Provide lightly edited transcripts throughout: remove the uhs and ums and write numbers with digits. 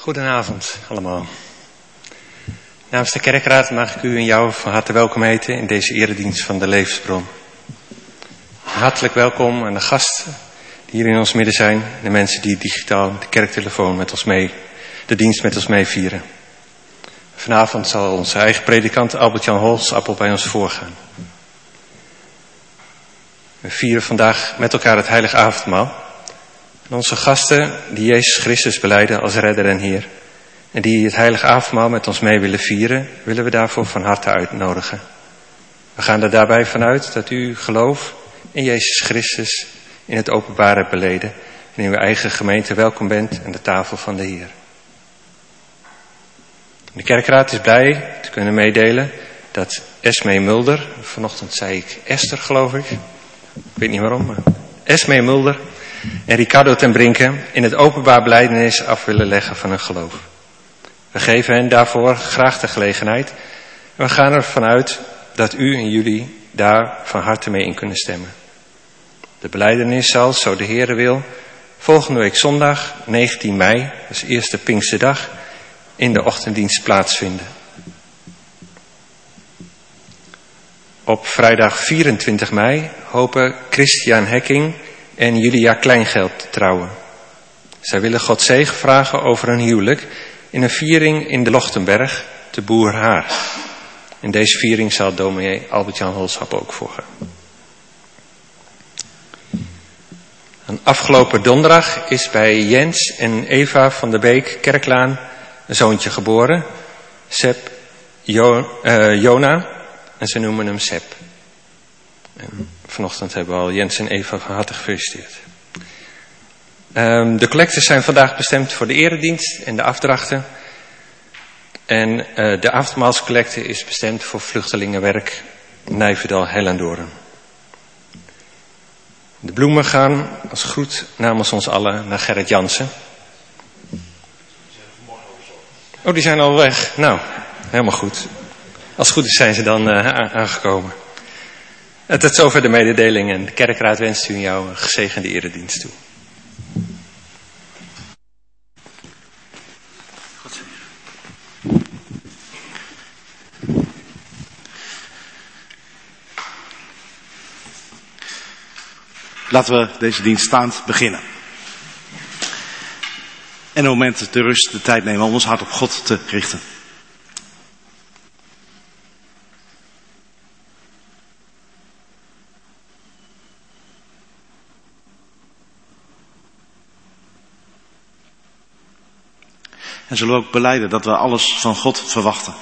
Goedenavond allemaal. Namens de kerkraad mag ik u en jou van harte welkom heten in deze eredienst van de Levensbron. Hartelijk welkom aan de gasten die hier in ons midden zijn. De mensen die digitaal de kerktelefoon met ons mee, de dienst met ons mee vieren. Vanavond zal onze eigen predikant Albert-Jan Holsappel bij ons voorgaan. We vieren vandaag met elkaar het heilige avondmaal. En onze gasten die Jezus Christus belijden als redder en Heer. En die het heilige avondmaal met ons mee willen vieren, willen we daarvoor van harte uitnodigen. We gaan er daarbij vanuit dat u geloof in Jezus Christus in het openbaar hebt beleden. En in uw eigen gemeente welkom bent aan de tafel van de Heer. De kerkraad is blij te kunnen meedelen dat Esmee Mulder, vanochtend zei ik Esther geloof ik weet niet waarom, maar Esmee Mulder en Ricardo ten Brinke in het openbaar belijdenis af willen leggen van hun geloof. We geven hen daarvoor graag de gelegenheid en we gaan ervan uit dat u en jullie daar van harte mee in kunnen stemmen. De belijdenis zal, zo de Heere wil, volgende week zondag 19 mei, dus eerste Pinksterdag, in de ochtenddienst plaatsvinden. Op vrijdag 24 mei hopen Christian Hekking en Julia Kleingeld te trouwen. Zij willen God zegen vragen over hun huwelijk in een viering in de Lochtenberg te Boerhaar. In deze viering zal dominee Albert-Jan Holsappel ook volgen. En afgelopen donderdag is bij Jens en Eva van der Beek Kerklaan een zoontje geboren, Sep Jona, en ze noemen hem Sep. En vanochtend hebben we al Jens en Eva van harte gefeliciteerd. De collectes zijn vandaag bestemd voor de eredienst en de afdrachten. En de avondmaalscollecte is bestemd voor vluchtelingenwerk Nijverdal-Hellendoorn. De bloemen gaan als groet namens ons allen naar Gerrit Jansen. Oh, die zijn al weg. Nou, helemaal goed. Als het goed is zijn ze dan aangekomen. Tot zover de mededeling en de kerkraad wenst u en jou een gezegende eredienst toe. Laten we deze dienst staand beginnen. En een moment de rust, de tijd nemen om ons hart op God te richten. En zullen we ook belijden dat we alles van God verwachten.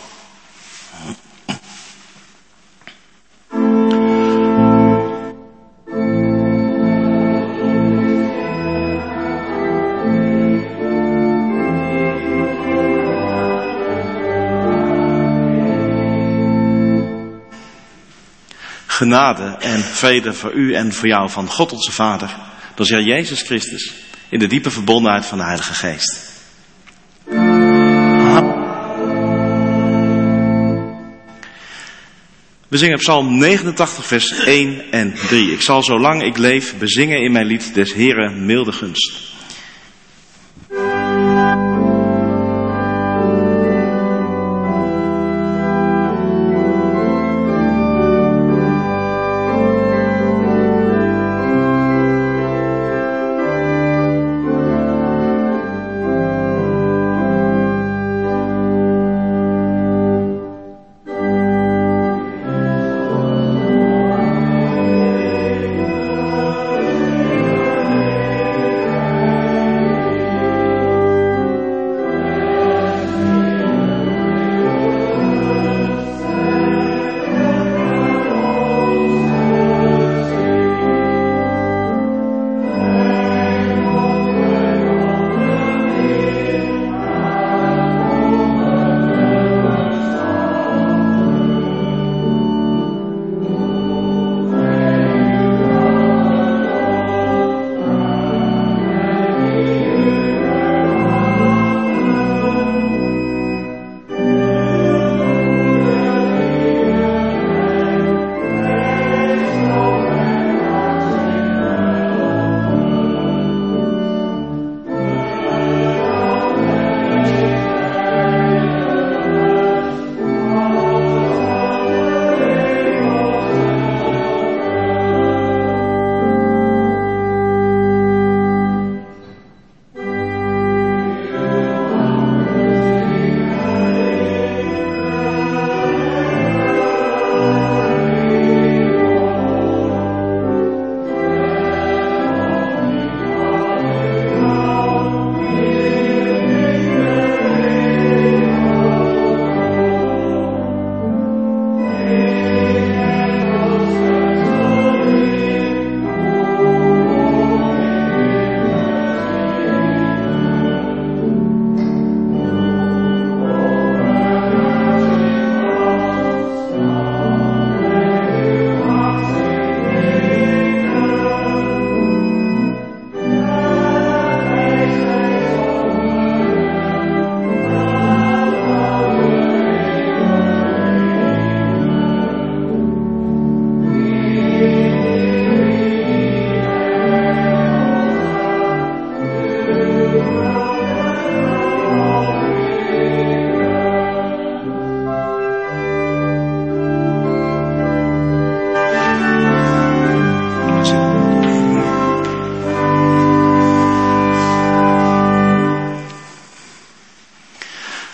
Genade en vrede voor u en voor jou van God onze Vader, door zijn Jezus Christus, in de diepe verbondenheid van de Heilige Geest. We zingen Psalm 89 vers 1 en 3. Ik zal zolang ik leef bezingen in mijn lied des Heeren milde gunst.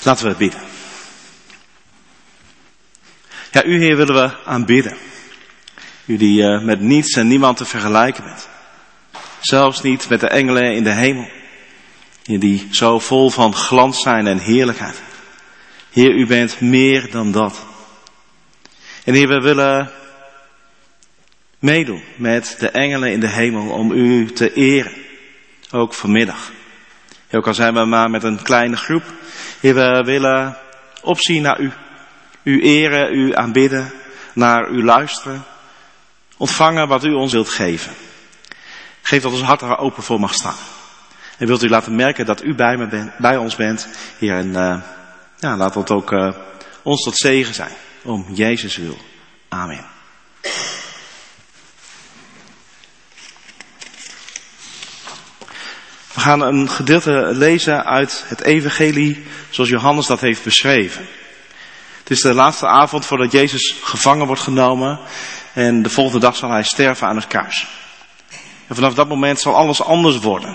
Laten we bidden. Ja, u Heer willen we aanbidden. U die met niets en niemand te vergelijken bent. Zelfs niet met de engelen in de hemel. Heer, die zo vol van glans zijn en heerlijkheid. Heer, u bent meer dan dat. En Heer, we willen meedoen met de engelen in de hemel om u te eren. Ook vanmiddag. Ook al zijn we maar met een kleine groep. Heer, we willen opzien naar u. U eren, u aanbidden, naar u luisteren. Ontvangen wat u ons wilt geven. Geef dat ons hart er open voor mag staan. En wilt u laten merken dat u bij ons bent. Heer, en laat dat ook ons tot zegen zijn. Om Jezus wil. Amen. We gaan een gedeelte lezen uit het evangelie zoals Johannes dat heeft beschreven. Het is de laatste avond voordat Jezus gevangen wordt genomen. En de volgende dag zal hij sterven aan het kruis. En vanaf dat moment zal alles anders worden.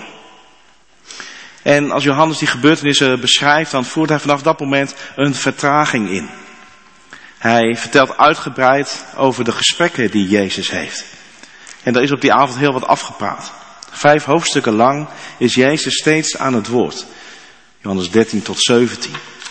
En als Johannes die gebeurtenissen beschrijft, dan voert hij vanaf dat moment een vertraging in. Hij vertelt uitgebreid over de gesprekken die Jezus heeft. En er is op die avond heel wat afgepraat. 5 hoofdstukken lang is Jezus steeds aan het woord. Johannes 13 tot 17.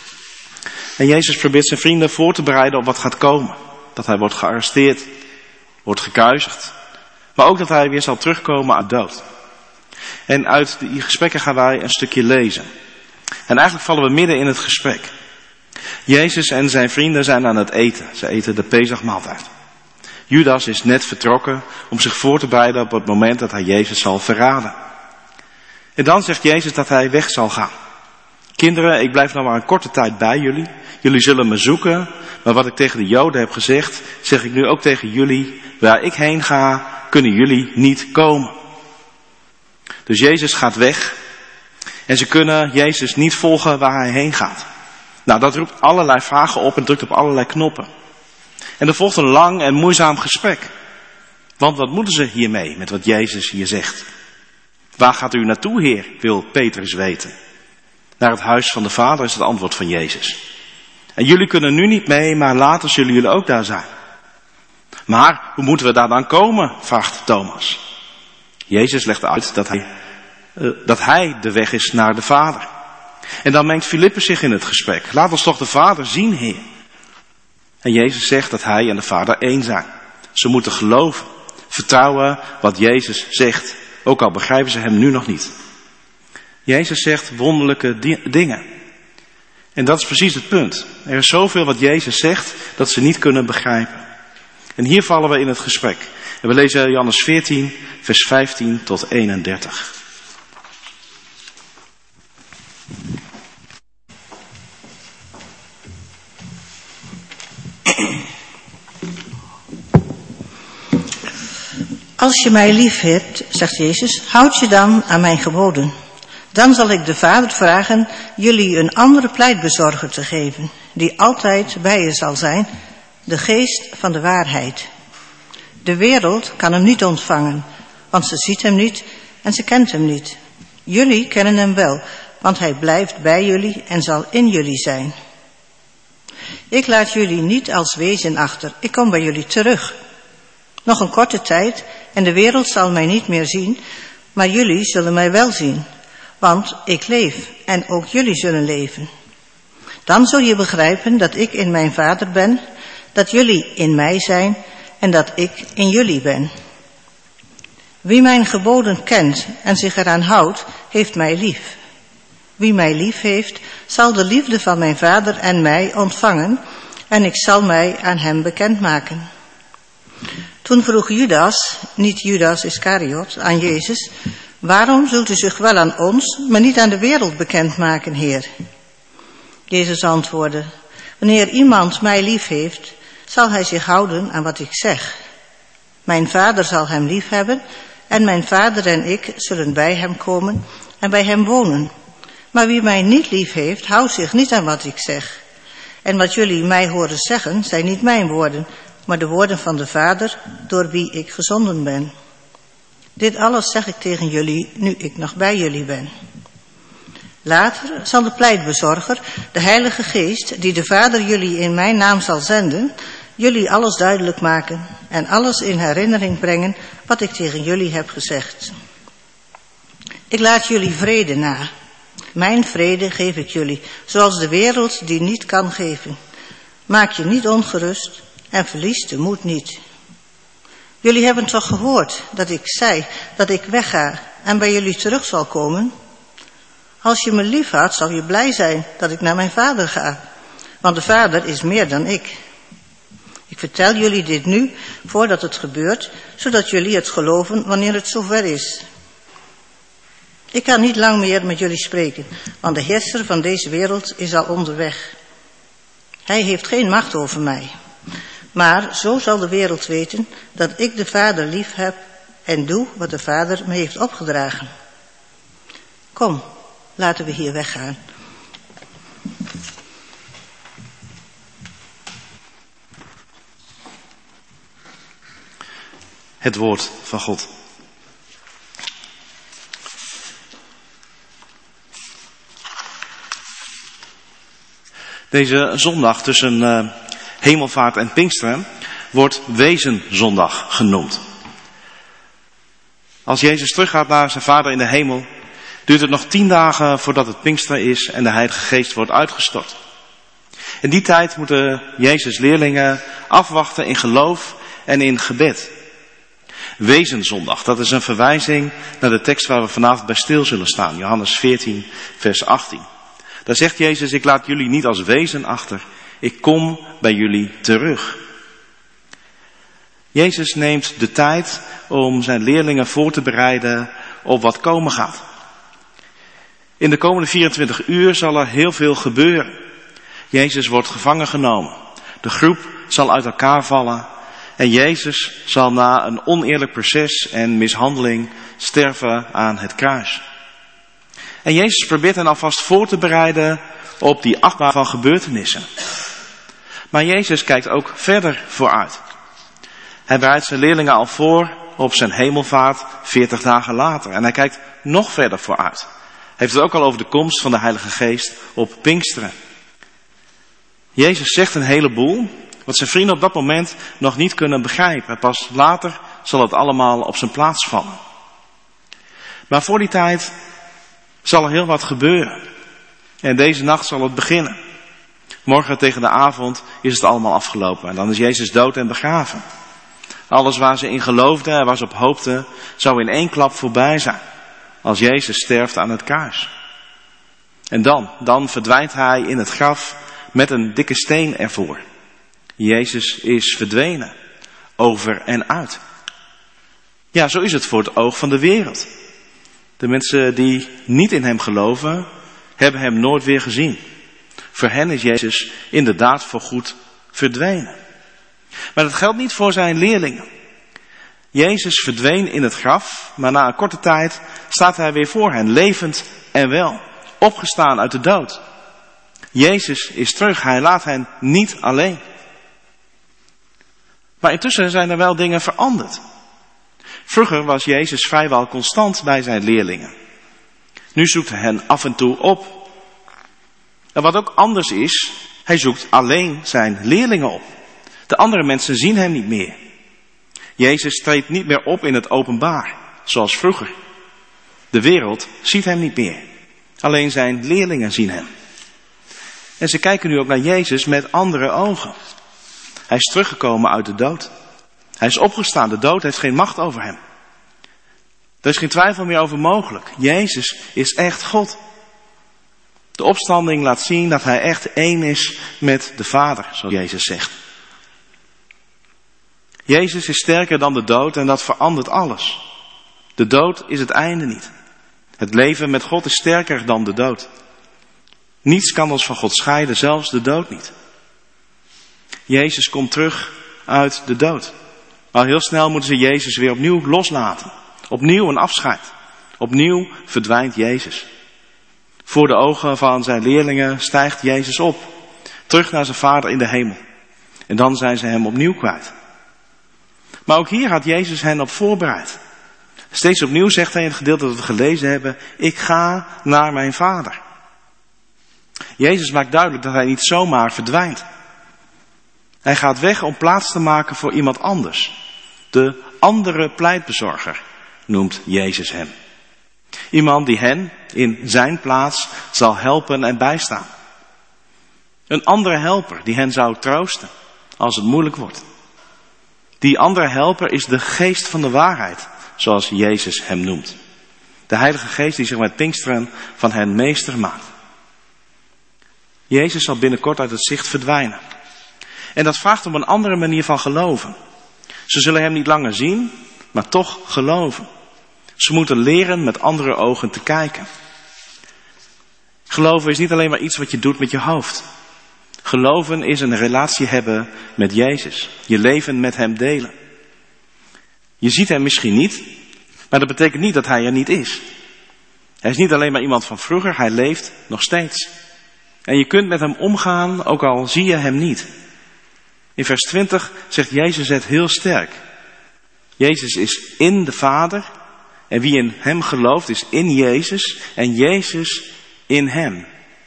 En Jezus probeert zijn vrienden voor te bereiden op wat gaat komen. Dat hij wordt gearresteerd, wordt gekruisigd. Maar ook dat hij weer zal terugkomen uit dood. En uit die gesprekken gaan wij een stukje lezen. En eigenlijk vallen we midden in het gesprek. Jezus en zijn vrienden zijn aan het eten. Ze eten de Pesachmaaltijd. Judas is net vertrokken om zich voor te bereiden op het moment dat hij Jezus zal verraden. En dan zegt Jezus dat hij weg zal gaan. Kinderen, ik blijf nog maar een korte tijd bij jullie. Jullie zullen me zoeken. Maar wat ik tegen de Joden heb gezegd, zeg ik nu ook tegen jullie. Waar ik heen ga, kunnen jullie niet komen. Dus Jezus gaat weg. En ze kunnen Jezus niet volgen waar hij heen gaat. Nou, dat roept allerlei vragen op en drukt op allerlei knoppen. En er volgt een lang en moeizaam gesprek. Want wat moeten ze hiermee, met wat Jezus hier zegt? Waar gaat u naartoe, Heer, wil Petrus weten. Naar het huis van de Vader is het antwoord van Jezus. En jullie kunnen nu niet mee, maar later zullen jullie ook daar zijn. Maar hoe moeten we daar dan komen, vraagt Thomas. Jezus legt uit dat hij de weg is naar de Vader. En dan mengt Filippus zich in het gesprek. Laat ons toch de Vader zien, Heer. En Jezus zegt dat hij en de Vader één zijn. Ze moeten geloven, vertrouwen wat Jezus zegt. Ook al begrijpen ze hem nu nog niet. Jezus zegt wonderlijke dingen. En dat is precies het punt. Er is zoveel wat Jezus zegt dat ze niet kunnen begrijpen. En hier vallen we in het gesprek. En we lezen Johannes 14, vers 15 tot 31. Als je mij lief hebt, zegt Jezus, houd je dan aan mijn geboden. Dan zal ik de Vader vragen jullie een andere pleitbezorger te geven, die altijd bij je zal zijn, de geest van de waarheid. De wereld kan hem niet ontvangen, want ze ziet hem niet en ze kent hem niet. Jullie kennen hem wel, want hij blijft bij jullie en zal in jullie zijn. Ik laat jullie niet als wezen achter, ik kom bij jullie terug. Nog een korte tijd en de wereld zal mij niet meer zien, maar jullie zullen mij wel zien. Want ik leef en ook jullie zullen leven. Dan zul je begrijpen dat ik in mijn Vader ben, dat jullie in mij zijn en dat ik in jullie ben. Wie mijn geboden kent en zich eraan houdt, heeft mij lief. Wie mij lief heeft, zal de liefde van mijn Vader en mij ontvangen en ik zal mij aan hem bekendmaken. Toen vroeg Judas, niet Judas Iscariot, aan Jezus, waarom zult u zich wel aan ons, maar niet aan de wereld bekendmaken, Heer? Jezus antwoordde, wanneer iemand mij lief heeft, zal hij zich houden aan wat ik zeg. Mijn Vader zal hem lief hebben en mijn Vader en ik zullen bij hem komen en bij hem wonen. Maar wie mij niet lief heeft, houdt zich niet aan wat ik zeg. En wat jullie mij horen zeggen, zijn niet mijn woorden, maar de woorden van de Vader, door wie ik gezonden ben. Dit alles zeg ik tegen jullie, nu ik nog bij jullie ben. Later zal de pleitbezorger, de Heilige Geest, die de Vader jullie in mijn naam zal zenden, jullie alles duidelijk maken en alles in herinnering brengen wat ik tegen jullie heb gezegd. Ik laat jullie vrede na. Mijn vrede geef ik jullie, zoals de wereld die niet kan geven. Maak je niet ongerust en verlies de moed niet. Jullie hebben toch gehoord dat ik zei dat ik wegga en bij jullie terug zal komen? Als je me lief had, zal je blij zijn dat ik naar mijn Vader ga. Want de Vader is meer dan ik. Ik vertel jullie dit nu, voordat het gebeurt, zodat jullie het geloven wanneer het zover is. Ik kan niet lang meer met jullie spreken, want de heerser van deze wereld is al onderweg. Hij heeft geen macht over mij. Maar zo zal de wereld weten dat ik de Vader lief heb en doe wat de Vader me heeft opgedragen. Kom, laten we hier weggaan. Het woord van God. Deze zondag tussen Hemelvaart en Pinksteren wordt Wezenzondag genoemd. Als Jezus teruggaat naar zijn Vader in de hemel, duurt het nog 10 dagen voordat het Pinksteren is en de Heilige Geest wordt uitgestort. In die tijd moeten Jezus' leerlingen afwachten in geloof en in gebed. Wezenzondag, dat is een verwijzing naar de tekst waar we vanavond bij stil zullen staan. Johannes 14, vers 18. Daar zegt Jezus, ik laat jullie niet als wezen achter. Ik kom bij jullie terug. Jezus neemt de tijd om zijn leerlingen voor te bereiden op wat komen gaat. In de komende 24 uur zal er heel veel gebeuren. Jezus wordt gevangen genomen. De groep zal uit elkaar vallen. En Jezus zal na een oneerlijk proces en mishandeling sterven aan het kruis. En Jezus probeert hen alvast voor te bereiden op die achtbaan van gebeurtenissen. Maar Jezus kijkt ook verder vooruit. Hij bereidt zijn leerlingen al voor op zijn hemelvaart 40 dagen later. En hij kijkt nog verder vooruit. Hij heeft het ook al over de komst van de Heilige Geest op Pinksteren. Jezus zegt een heleboel wat zijn vrienden op dat moment nog niet kunnen begrijpen. Pas later zal het allemaal op zijn plaats vallen. Maar voor die tijd zal er heel wat gebeuren. En deze nacht zal het beginnen. Morgen tegen de avond is het allemaal afgelopen. En dan is Jezus dood en begraven. Alles waar ze in geloofden en waar ze op hoopten, zou in 1 klap voorbij zijn. Als Jezus sterft aan het kruis. En dan verdwijnt hij in het graf met een dikke steen ervoor. Jezus is verdwenen. Over en uit. Ja, zo is het voor het oog van de wereld. De mensen die niet in hem geloven, hebben hem nooit weer gezien. Voor hen is Jezus inderdaad voorgoed verdwenen. Maar dat geldt niet voor zijn leerlingen. Jezus verdween in het graf, maar na een korte tijd staat hij weer voor hen, levend en wel, opgestaan uit de dood. Jezus is terug, hij laat hen niet alleen. Maar intussen zijn er wel dingen veranderd. Vroeger was Jezus vrijwel constant bij zijn leerlingen. Nu zoekt hij hen af en toe op. En wat ook anders is, hij zoekt alleen zijn leerlingen op. De andere mensen zien hem niet meer. Jezus treedt niet meer op in het openbaar, zoals vroeger. De wereld ziet hem niet meer. Alleen zijn leerlingen zien hem. En ze kijken nu ook naar Jezus met andere ogen. Hij is teruggekomen uit de dood. Hij is opgestaan. De dood heeft geen macht over hem. Er is geen twijfel meer over mogelijk. Jezus is echt God. De opstanding laat zien dat hij echt één is met de Vader, zoals Jezus zegt. Jezus is sterker dan de dood en dat verandert alles. De dood is het einde niet. Het leven met God is sterker dan de dood. Niets kan ons van God scheiden, zelfs de dood niet. Jezus komt terug uit de dood. Al heel snel moeten ze Jezus weer opnieuw loslaten. Opnieuw een afscheid. Opnieuw verdwijnt Jezus. Voor de ogen van zijn leerlingen stijgt Jezus op. Terug naar zijn Vader in de hemel. En dan zijn ze hem opnieuw kwijt. Maar ook hier had Jezus hen op voorbereid. Steeds opnieuw zegt hij in het gedeelte dat we gelezen hebben: ik ga naar mijn Vader. Jezus maakt duidelijk dat hij niet zomaar verdwijnt. Hij gaat weg om plaats te maken voor iemand anders. De andere pleitbezorger noemt Jezus hem. Iemand die hen in zijn plaats zal helpen en bijstaan. Een andere helper die hen zou troosten als het moeilijk wordt. Die andere helper is de geest van de waarheid, zoals Jezus hem noemt. De Heilige Geest die zich met Pinksteren van hen meester maakt. Jezus zal binnenkort uit het zicht verdwijnen. En dat vraagt om een andere manier van geloven. Ze zullen hem niet langer zien, maar toch geloven. Ze moeten leren met andere ogen te kijken. Geloven is niet alleen maar iets wat je doet met je hoofd. Geloven is een relatie hebben met Jezus. Je leven met hem delen. Je ziet hem misschien niet, maar dat betekent niet dat hij er niet is. Hij is niet alleen maar iemand van vroeger, hij leeft nog steeds. En je kunt met hem omgaan, ook al zie je hem niet. In vers 20 zegt Jezus het heel sterk. Jezus is in de Vader en wie in hem gelooft is in Jezus en Jezus in hem.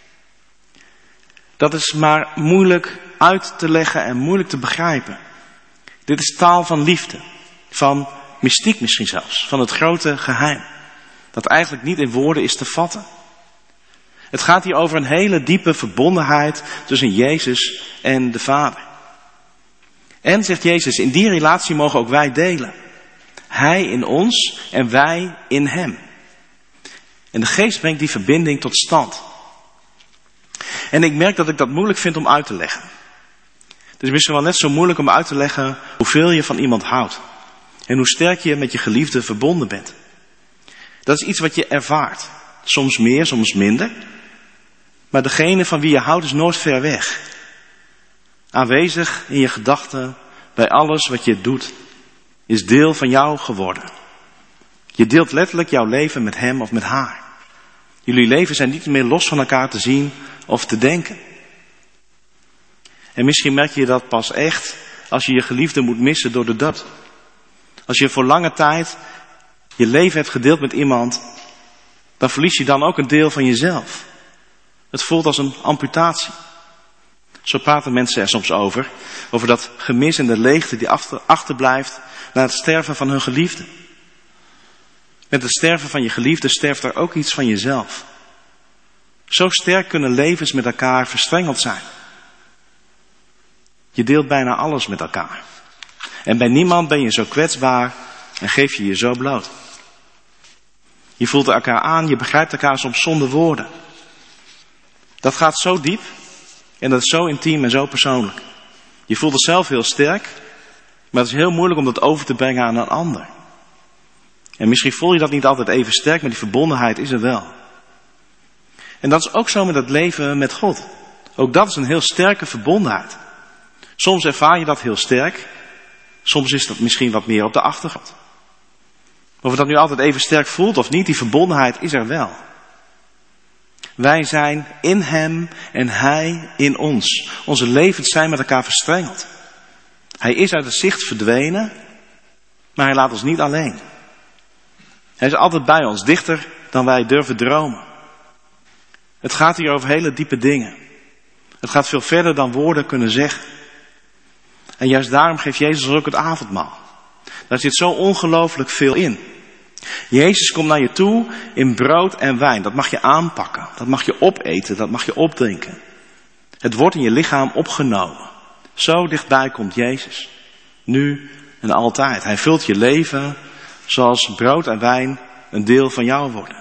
Dat is maar moeilijk uit te leggen en moeilijk te begrijpen. Dit is taal van liefde, van mystiek misschien zelfs, van het grote geheim. Dat eigenlijk niet in woorden is te vatten. Het gaat hier over een hele diepe verbondenheid tussen Jezus en de Vader. En, zegt Jezus, in die relatie mogen ook wij delen. Hij in ons en wij in hem. En de Geest brengt die verbinding tot stand. En ik merk dat ik dat moeilijk vind om uit te leggen. Het is misschien wel net zo moeilijk om uit te leggen hoeveel je van iemand houdt. En hoe sterk je met je geliefde verbonden bent. Dat is iets wat je ervaart. Soms meer, soms minder. Maar degene van wie je houdt is nooit ver weg. Aanwezig in je gedachten, bij alles wat je doet, is deel van jou geworden. Je deelt letterlijk jouw leven met hem of met haar. Jullie leven zijn niet meer los van elkaar te zien of te denken. En misschien merk je dat pas echt als je je geliefde moet missen door de dood. Als je voor lange tijd je leven hebt gedeeld met iemand, dan verlies je dan ook een deel van jezelf. Het voelt als een amputatie. Zo praten mensen er soms over dat gemis en de leegte die achterblijft na het sterven van hun geliefde. Met het sterven van je geliefde sterft er ook iets van jezelf. Zo sterk kunnen levens met elkaar verstrengeld zijn. Je deelt bijna alles met elkaar. En bij niemand ben je zo kwetsbaar en geef je je zo bloot. Je voelt elkaar aan, je begrijpt elkaar soms zonder woorden. Dat gaat zo diep en dat is zo intiem en zo persoonlijk. Je voelt het zelf heel sterk, maar het is heel moeilijk om dat over te brengen aan een ander. En misschien voel je dat niet altijd even sterk, maar die verbondenheid is er wel. En dat is ook zo met het leven met God. Ook dat is een heel sterke verbondenheid. Soms ervaar je dat heel sterk, soms is dat misschien wat meer op de achtergrond. Of je dat nu altijd even sterk voelt of niet, die verbondenheid is er wel. Wij zijn in hem en hij in ons. Onze levens zijn met elkaar verstrengeld. Hij is uit het zicht verdwenen, maar hij laat ons niet alleen. Hij is altijd bij ons, dichter dan wij durven dromen. Het gaat hier over hele diepe dingen. Het gaat veel verder dan woorden kunnen zeggen. En juist daarom geeft Jezus ook het avondmaal. Daar zit zo ongelooflijk veel in. Jezus komt naar je toe in brood en wijn. Dat mag je aanpakken. Dat mag je opeten. Dat mag je opdrinken. Het wordt in je lichaam opgenomen. Zo dichtbij komt Jezus. Nu en altijd. Hij vult je leven zoals brood en wijn een deel van jou worden.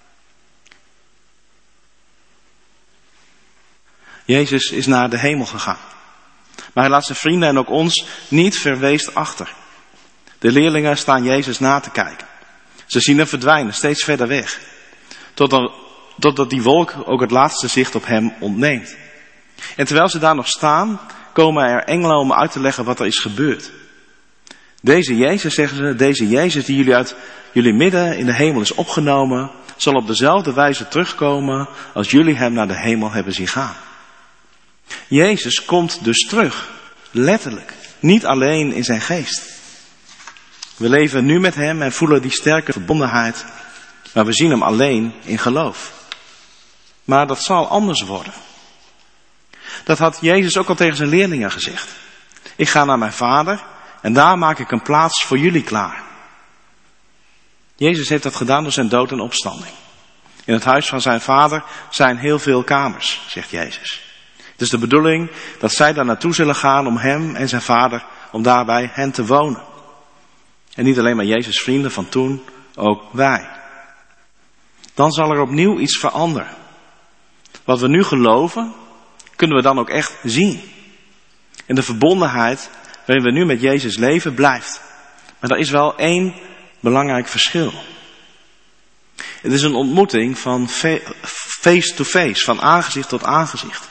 Jezus is naar de hemel gegaan. Maar hij laat zijn vrienden en ook ons niet verweest achter. De leerlingen staan Jezus na te kijken. Ze zien hem verdwijnen, steeds verder weg. Totdat die wolk ook het laatste zicht op hem ontneemt. En terwijl ze daar nog staan, komen er engelen om uit te leggen wat er is gebeurd. Deze Jezus, zeggen ze, deze Jezus die jullie uit jullie midden in de hemel is opgenomen, zal op dezelfde wijze terugkomen als jullie hem naar de hemel hebben zien gaan. Jezus komt dus terug, letterlijk, niet alleen in zijn geest. We leven nu met hem en voelen die sterke verbondenheid, maar we zien hem alleen in geloof. Maar dat zal anders worden. Dat had Jezus ook al tegen zijn leerlingen gezegd. Ik ga naar mijn Vader en daar maak ik een plaats voor jullie klaar. Jezus heeft dat gedaan door zijn dood en opstanding. In het huis van zijn Vader zijn heel veel kamers, zegt Jezus. Het is de bedoeling dat zij daar naartoe zullen gaan om hem en zijn Vader, om daar bij hen te wonen. En niet alleen maar Jezus' vrienden van toen, ook wij. Dan zal er opnieuw iets veranderen. Wat we nu geloven, kunnen we dan ook echt zien. En de verbondenheid waarin we nu met Jezus leven blijft. Maar er is wel één belangrijk verschil. Het is een ontmoeting van face to face, van aangezicht tot aangezicht.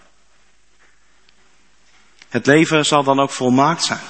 Het leven zal dan ook volmaakt zijn.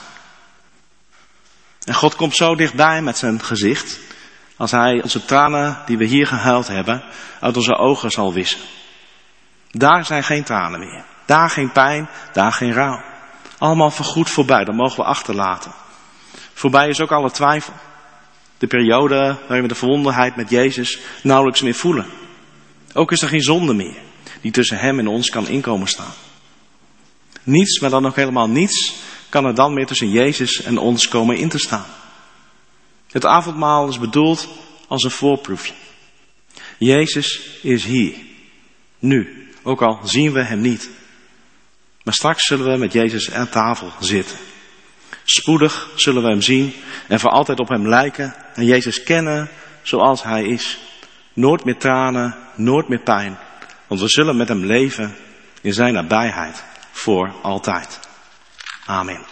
En God komt zo dichtbij met zijn gezicht, als hij onze tranen die we hier gehuild hebben, uit onze ogen zal wissen. Daar zijn geen tranen meer. Daar geen pijn, daar geen rouw. Allemaal voorgoed voorbij, dat mogen we achterlaten. Voorbij is ook alle twijfel. De periode waarin we de verbondenheid met Jezus nauwelijks meer voelen. Ook is er geen zonde meer die tussen hem en ons kan inkomen staan. Niets, maar dan ook helemaal niets, kan er dan meer tussen Jezus en ons komen in te staan. Het avondmaal is bedoeld als een voorproefje. Jezus is hier, nu, ook al zien we hem niet. Maar straks zullen we met Jezus aan tafel zitten. Spoedig zullen we hem zien en voor altijd op hem lijken en Jezus kennen zoals hij is. Nooit meer tranen, nooit meer pijn, want we zullen met hem leven in zijn nabijheid voor altijd. Amen.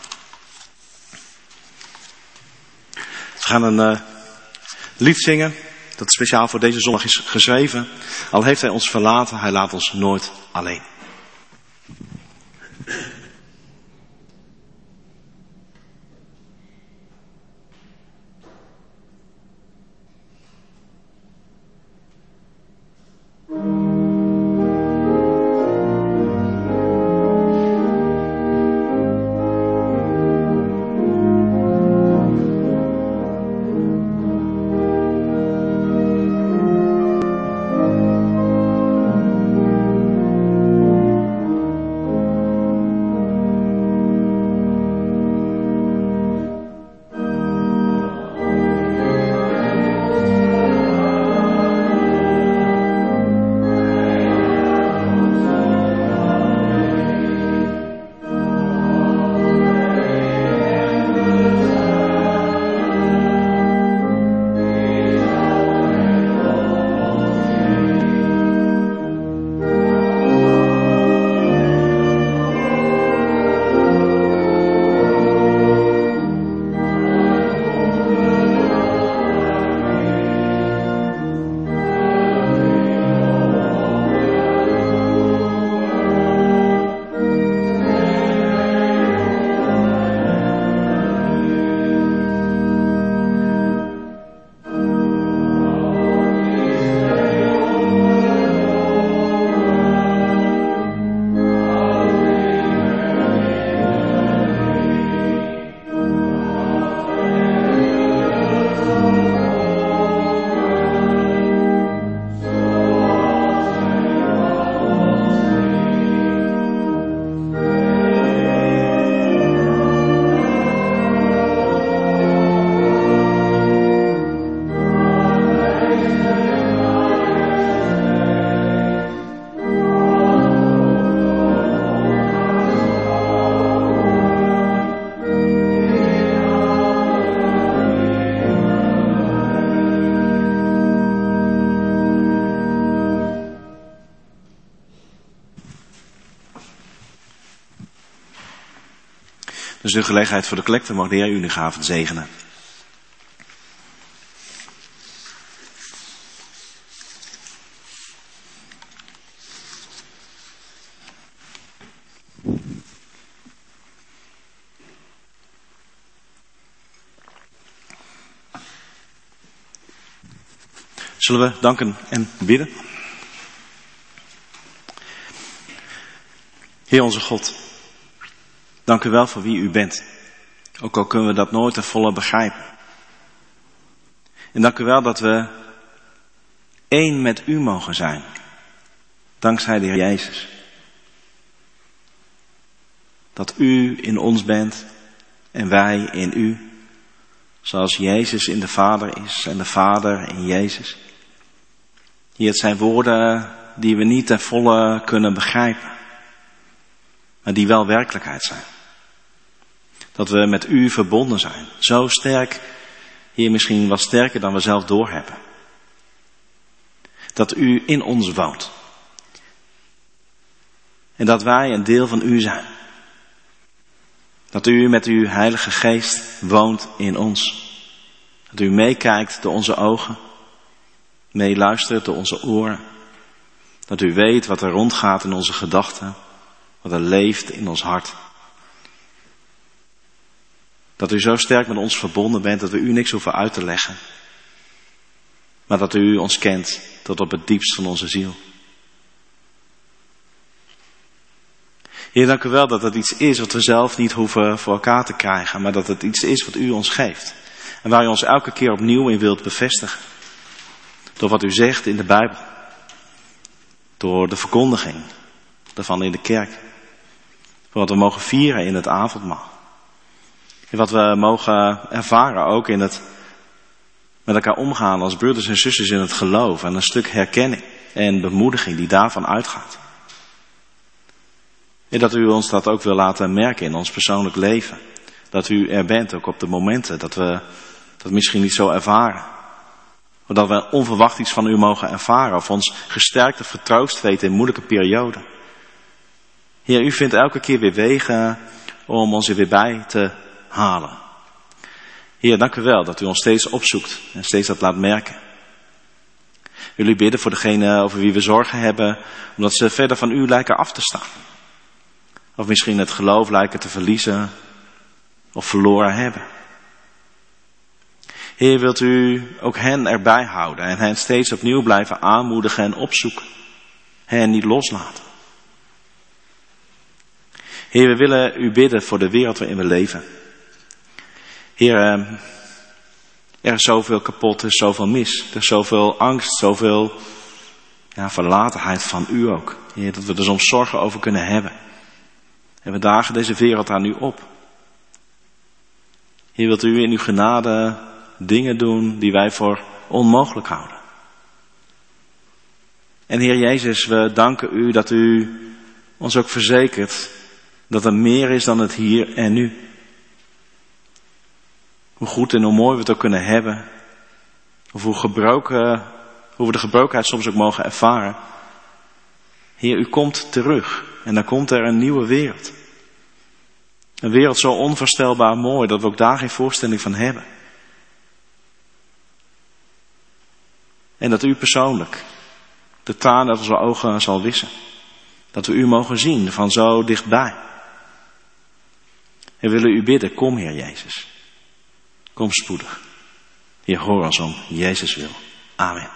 We gaan een lied zingen dat speciaal voor deze zondag is geschreven. Al heeft hij ons verlaten, hij laat ons nooit alleen. Dus de gelegenheid voor de collecte mag de Heer u nu avond zegenen. Zullen we danken en bidden? Heer onze God, dank u wel voor wie u bent. Ook al kunnen we dat nooit ten volle begrijpen. En dank u wel dat we één met u mogen zijn. Dankzij de Heer Jezus. Dat u in ons bent en wij in u. Zoals Jezus in de Vader is en de Vader in Jezus. Heer, het zijn woorden die we niet ten volle kunnen begrijpen. Maar die wel werkelijkheid zijn. Dat we met u verbonden zijn. Zo sterk, Heer, misschien wel sterker dan we zelf doorhebben. Dat u in ons woont. En dat wij een deel van u zijn. Dat u met uw Heilige Geest woont in ons. Dat u meekijkt door onze ogen. Meeluistert door onze oren. Dat u weet wat er rondgaat in onze gedachten. Wat er leeft in ons hart. Dat u zo sterk met ons verbonden bent dat we u niks hoeven uit te leggen. Maar dat u ons kent tot op het diepst van onze ziel. Heer, dank u wel dat het iets is wat we zelf niet hoeven voor elkaar te krijgen. Maar dat het iets is wat u ons geeft. En waar u ons elke keer opnieuw in wilt bevestigen. Door wat u zegt in de Bijbel. Door de verkondiging daarvan in de kerk. Voor wat we mogen vieren in het avondmaal. En wat we mogen ervaren ook in het met elkaar omgaan als broeders en zusters in het geloof. En een stuk herkenning en bemoediging die daarvan uitgaat. En dat u ons dat ook wil laten merken in ons persoonlijk leven. Dat u er bent ook op de momenten dat we dat misschien niet zo ervaren. Maar dat we onverwacht iets van u mogen ervaren. Of ons gesterkt of vertroost weten in moeilijke perioden. Heer, u vindt elke keer weer wegen om ons er weer bij te halen. Heer, dank u wel dat u ons steeds opzoekt en steeds dat laat merken. We willen u bidden voor degene over wie we zorgen hebben, omdat ze verder van u lijken af te staan. Of misschien het geloof lijken te verliezen of verloren hebben. Heer, wilt u ook hen erbij houden en hen steeds opnieuw blijven aanmoedigen en opzoeken. Hen niet loslaten. Heer, we willen u bidden voor de wereld waarin we leven. Heer, er is zoveel kapot, er is zoveel mis, er is zoveel angst, zoveel verlatenheid van u ook. Heer, dat we er soms zorgen over kunnen hebben. En we dragen deze wereld aan u op. Heer, wilt u in uw genade dingen doen die wij voor onmogelijk houden. En Heer Jezus, we danken u dat u ons ook verzekert dat er meer is dan het hier en nu. Hoe goed en hoe mooi we het ook kunnen hebben. Of hoe we de gebrokenheid soms ook mogen ervaren. Heer, u komt terug. En dan komt er een nieuwe wereld. Een wereld zo onvoorstelbaar mooi dat we ook daar geen voorstelling van hebben. En dat u persoonlijk de tranen uit onze ogen zal wissen. Dat we u mogen zien van zo dichtbij. En we willen u bidden, kom Heer Jezus. Kom spoedig. Heer, hoor ons om Jezus wil. Amen.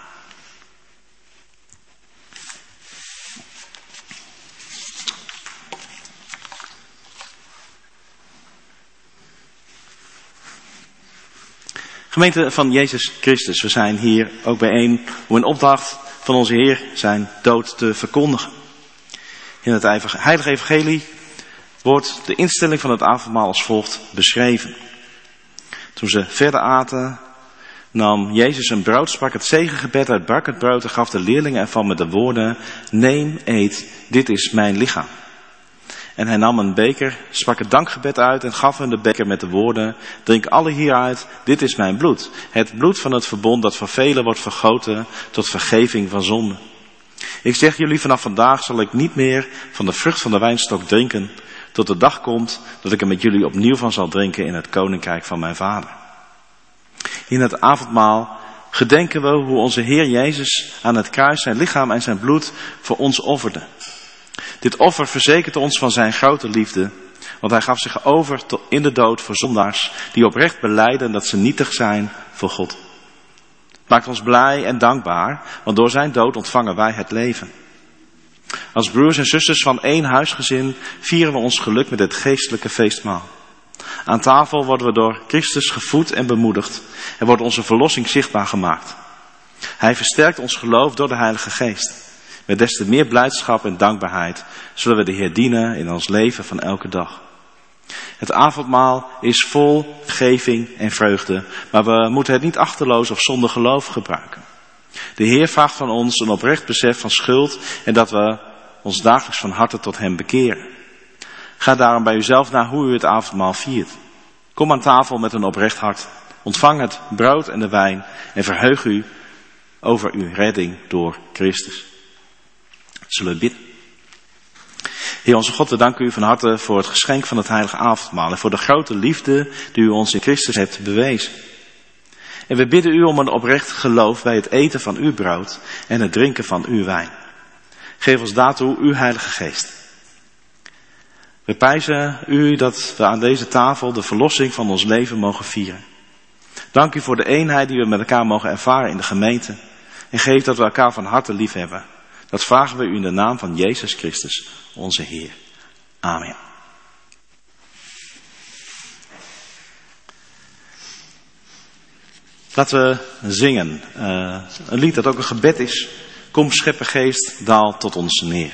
Gemeente van Jezus Christus, we zijn hier ook bijeen om een opdracht van onze Heer zijn dood te verkondigen. In het Heilige Evangelie wordt de instelling van het avondmaal als volgt beschreven. Toen ze verder aten, nam Jezus een brood, sprak het zegengebed uit, brak het brood en gaf de leerlingen ervan met de woorden: neem, eet, dit is mijn lichaam. En hij nam een beker, sprak het dankgebed uit en gaf hen de beker met de woorden: drink alle hieruit, dit is mijn bloed. Het bloed van het verbond dat voor velen wordt vergoten tot vergeving van zonde. Ik zeg jullie, vanaf vandaag zal ik niet meer van de vrucht van de wijnstok drinken, tot de dag komt dat ik er met jullie opnieuw van zal drinken in het koninkrijk van mijn Vader. In het avondmaal gedenken we hoe onze Heer Jezus aan het kruis zijn lichaam en zijn bloed voor ons offerde. Dit offer verzekert ons van zijn grote liefde, want hij gaf zich over in de dood voor zondaars die oprecht belijden dat ze nietig zijn voor God. Maakt ons blij en dankbaar, want door zijn dood ontvangen wij het leven. Als broers en zusters van één huisgezin vieren we ons geluk met het geestelijke feestmaal. Aan tafel worden we door Christus gevoed en bemoedigd en wordt onze verlossing zichtbaar gemaakt. Hij versterkt ons geloof door de Heilige Geest. Met des te meer blijdschap en dankbaarheid zullen we de Heer dienen in ons leven van elke dag. Het avondmaal is vol vergeving en vreugde, maar we moeten het niet achterloos of zonder geloof gebruiken. De Heer vraagt van ons een oprecht besef van schuld en dat we ons dagelijks van harte tot Hem bekeren. Ga daarom bij uzelf naar hoe u het avondmaal viert. Kom aan tafel met een oprecht hart. Ontvang het brood en de wijn en verheug u over uw redding door Christus. Zullen we bidden? Heer onze God, we danken u van harte voor het geschenk van het heilige avondmaal en voor de grote liefde die u ons in Christus hebt bewezen. En we bidden u om een oprecht geloof bij het eten van uw brood en het drinken van uw wijn. Geef ons daartoe uw Heilige Geest. We prijzen u dat we aan deze tafel de verlossing van ons leven mogen vieren. Dank u voor de eenheid die we met elkaar mogen ervaren in de gemeente. En geef dat we elkaar van harte lief hebben. Dat vragen we u in de naam van Jezus Christus, onze Heer. Amen. Laten we zingen. Een lied dat ook een gebed is. Kom scheppergeest, daal tot ons neer.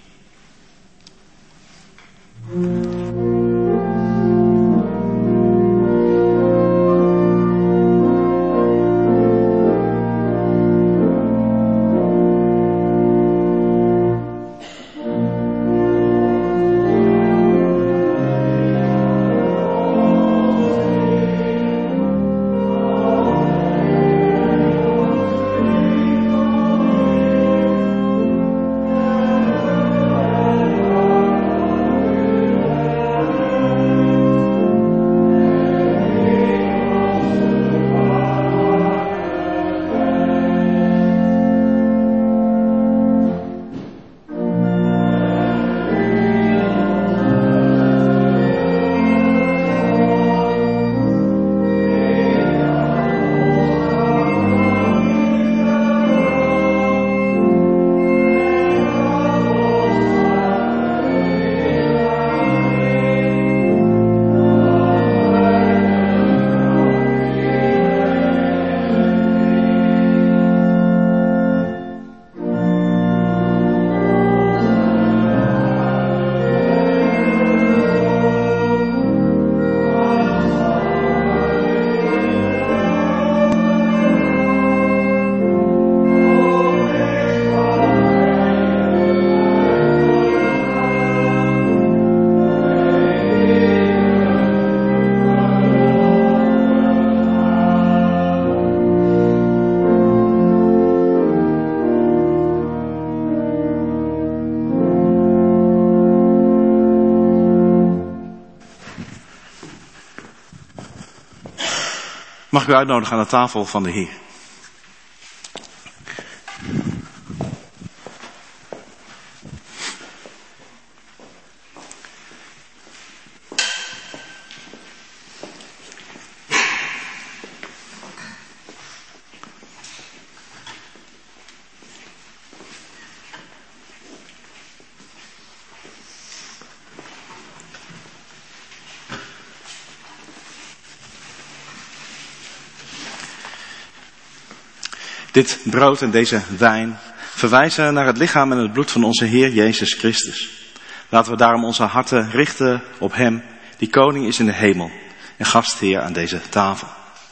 Mag ik u uitnodigen aan de tafel van de Heer. Dit brood en deze wijn verwijzen naar het lichaam en het bloed van onze Heer Jezus Christus. Laten we daarom onze harten richten op Hem, die koning is in de hemel en gastheer aan deze tafel.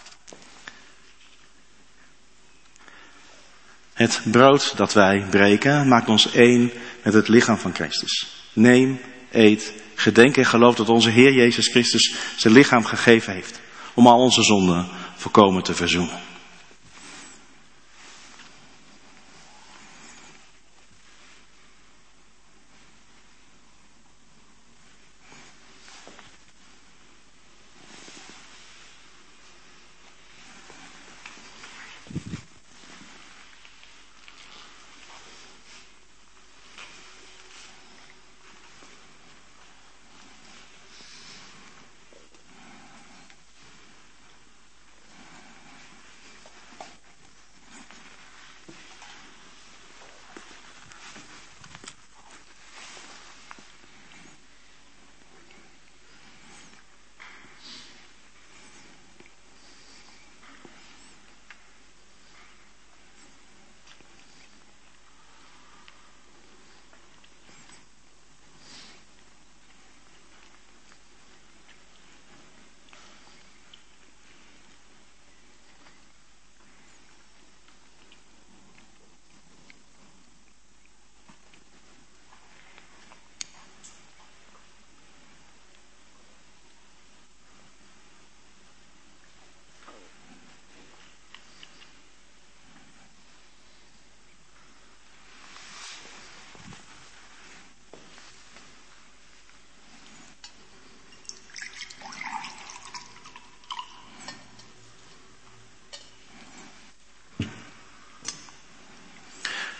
Het brood dat wij breken maakt ons één met het lichaam van Christus. Neem, eet, gedenk en geloof dat onze Heer Jezus Christus zijn lichaam gegeven heeft om al onze zonden volkomen te verzoenen.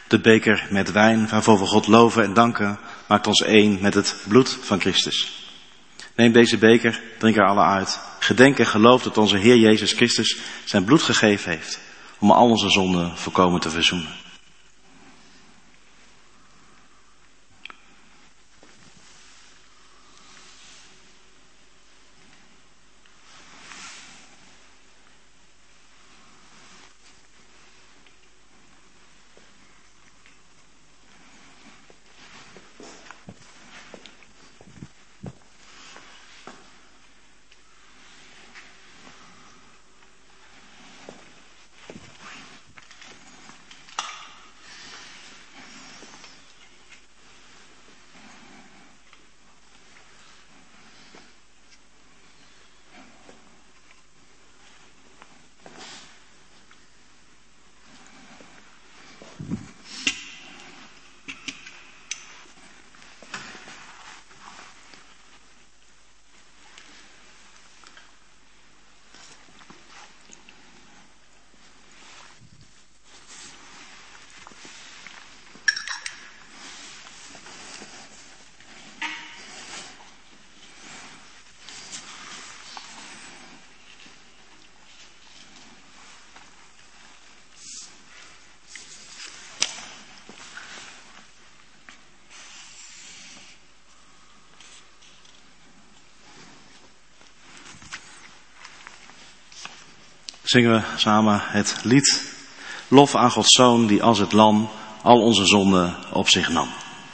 De beker met wijn waarvoor we God loven en danken maakt ons één met het bloed van Christus. Neem deze beker, drink er alle uit. Gedenk en geloof dat onze Heer Jezus Christus zijn bloed gegeven heeft om al onze zonden volkomen te verzoenen. Zingen we samen het lied Lof aan Gods Zoon die als het lam al onze zonden op zich nam.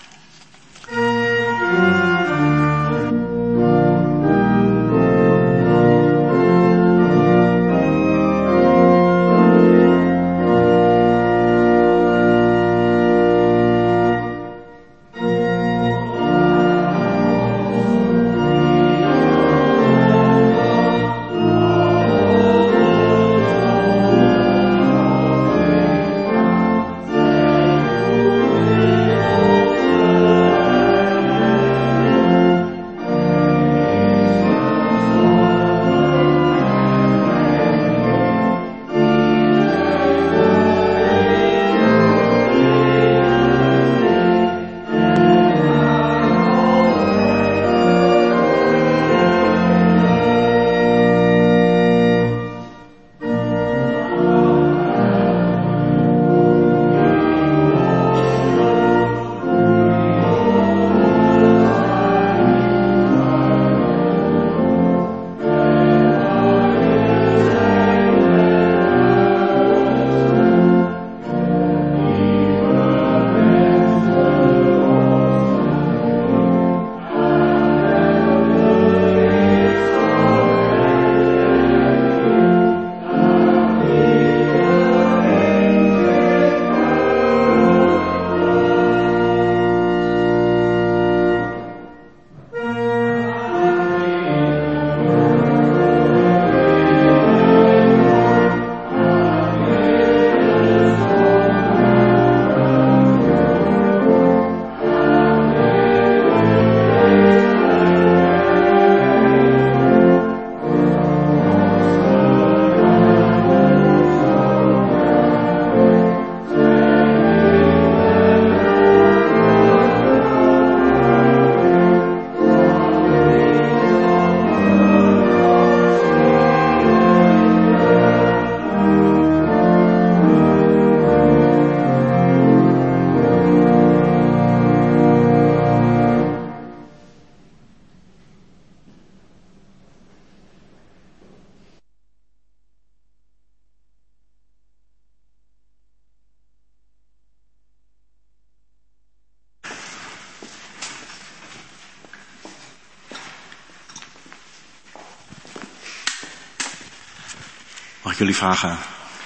Mag ik jullie vragen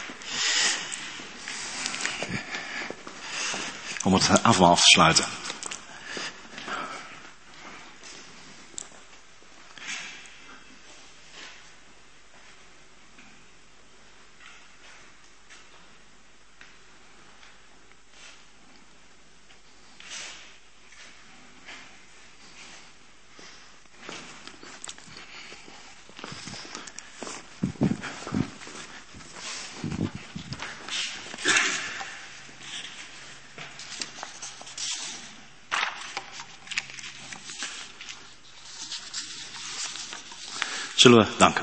om het avondmaal af te sluiten? Zullen we danken.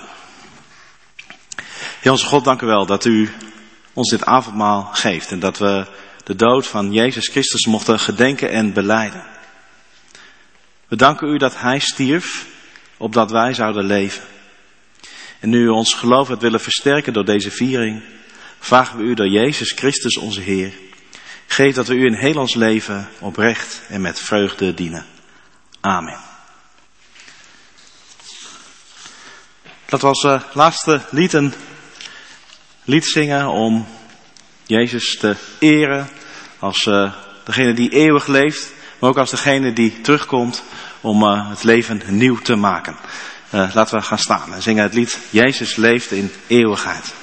Heer onze God, dank u wel dat u ons dit avondmaal geeft. En dat we de dood van Jezus Christus mochten gedenken en belijden. We danken u dat hij stierf, opdat wij zouden leven. En nu u ons geloof hebt willen versterken door deze viering, vragen we u door Jezus Christus onze Heer. Geef dat we u in heel ons leven oprecht en met vreugde dienen. Amen. Dat was laatste lied, een lied zingen om Jezus te eren als degene die eeuwig leeft, maar ook als degene die terugkomt om het leven nieuw te maken. Laten we gaan staan en zingen het lied Jezus leeft in eeuwigheid.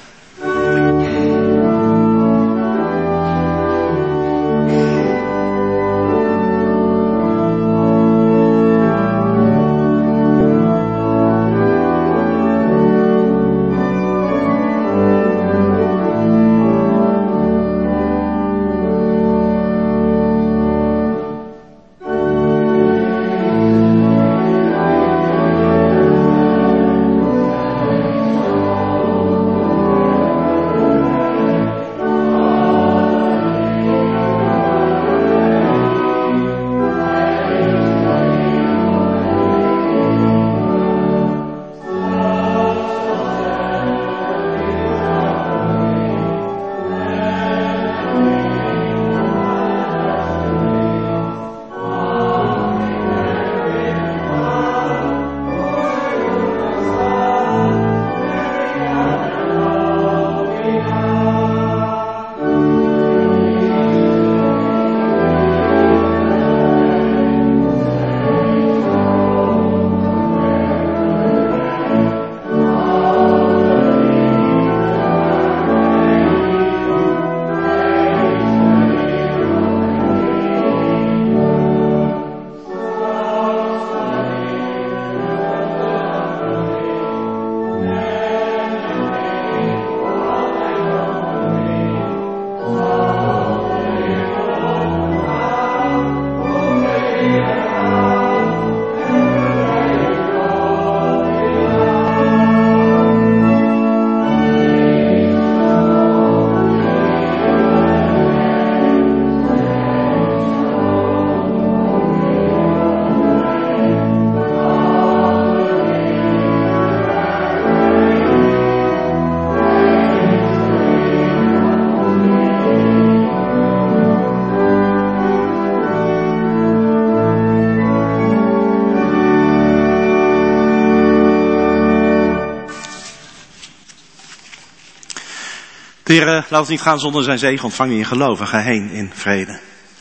Heer, laat ons niet gaan zonder zijn zegen ontvangen in geloof en ga heen in vrede.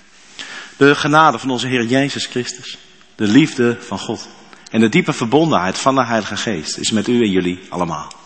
De genade van onze Heer Jezus Christus, de liefde van God en de diepe verbondenheid van de Heilige Geest is met u en jullie allemaal.